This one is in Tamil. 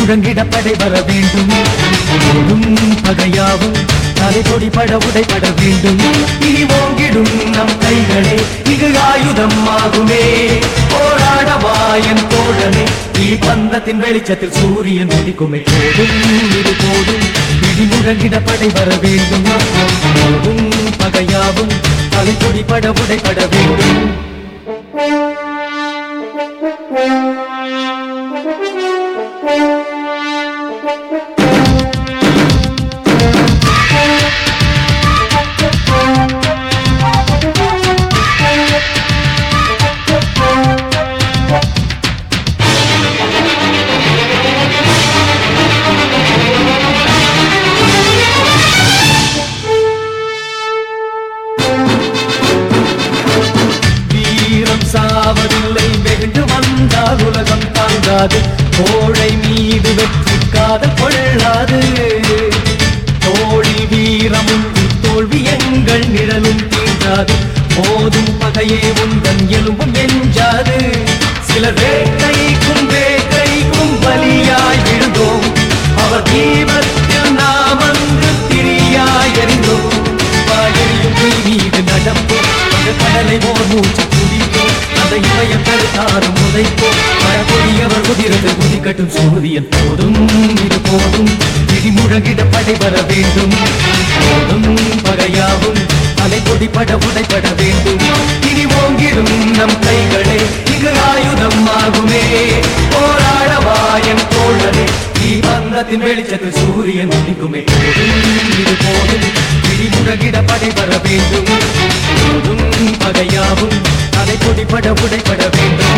முழங்கிட படை வர வேண்டும். பகையாவும் தலை கொடிபட உடைபட வேண்டும். இனி ஓங்கிடும் நம் கைகளே இங்கு ஆயுதம் ஆகுமே. போராடவாயன் தோழனே நீ பந்தத்தின் வெளிச்சத்தில் சூரியன் உதிக்குமே. போதும் இது போதும் இடி முழங்கிட படை வர வேண்டும். பகையாவும் தலை கொடிபட உடைபட வேண்டும். சாவதில்லை வெகுண்டு வந்தால் உலகம் தாங்காது. கோழை மீது வெற்றி காதல் கொள்ளாது. தோழில் வீரமும் தோல்வி எங்கள் நிழலும் தீண்டாது. போதும் பகையே உந்தன் எலும்பும் எஞ்சாது. சிலர் வேட்கைக்கும் வேட்கைக்கும் பலியாய் விழுந்தோம். அவர் தீபத்தில் நாம் அன்று திரியாய் எறிந்தோம். வாயெறியும் நீ மீது நடப்போம். கடலை ஓர் மூச்சு குடிப்போம். அந்த இமயம் கருத்தாரும் உதைப்போம். பழகொடியவர் குதிரது குதிக்கட்டும் சூரியன். போதும் இது போதும் இடி முழங்கிட படை வர வேண்டும். போதும் பகையாவும் தலை கொடிபட உடைபட வேண்டும். இனி ஓங்கிடும் நம் கைகளே இங்கு ஆயுதம் ஆகுமே. போராடவாயன் தோழனே நீ பந்தத்தின் வெளிச்சத்தில் சூரியன் உதிக்குமே. போதும் இது போதும் இடி முழங்கிட படை வர வேண்டும். போதும் பகையாவும் தலை கொடிபட உடைபட வேண்டும்.